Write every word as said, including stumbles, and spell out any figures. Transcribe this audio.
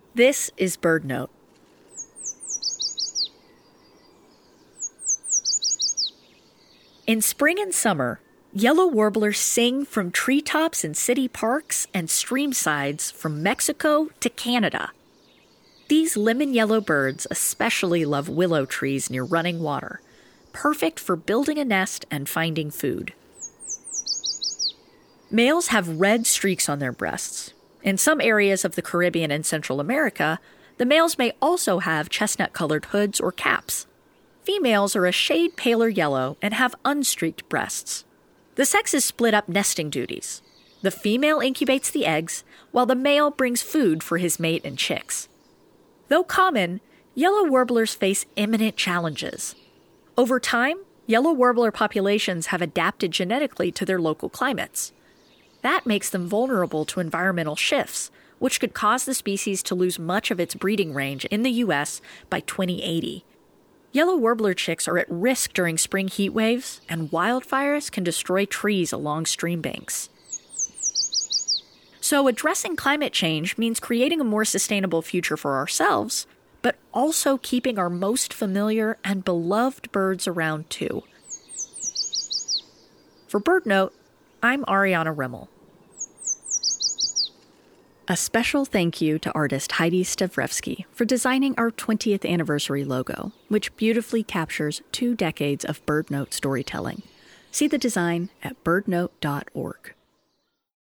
This is BirdNote. In spring and summer, yellow warblers sing from treetops in city parks and streamsides from Mexico to Canada. These lemon yellow birds especially love willow trees near running water, perfect for building a nest and finding food. Males have red streaks on their breasts. In some areas of the Caribbean and Central America, the males may also have chestnut-colored hoods or caps. Females are a shade paler yellow and have unstreaked breasts. The sexes split up nesting duties. The female incubates the eggs, while the male brings food for his mate and chicks. Though common, yellow warblers face imminent challenges. Over time, yellow warbler populations have adapted genetically to their local climates. That makes them vulnerable to environmental shifts, which could cause the species to lose much of its breeding range in the U S by twenty eighty. Yellow warbler chicks are at risk during spring heat waves, and wildfires can destroy trees along stream banks. So addressing climate change means creating a more sustainable future for ourselves, but also keeping our most familiar and beloved birds around too. For BirdNote, I'm Ariana Rimmel. A special thank you to artist Heidi Stavrevsky for designing our twentieth anniversary logo, which beautifully captures two decades of BirdNote storytelling. See the design at birdnote dot org.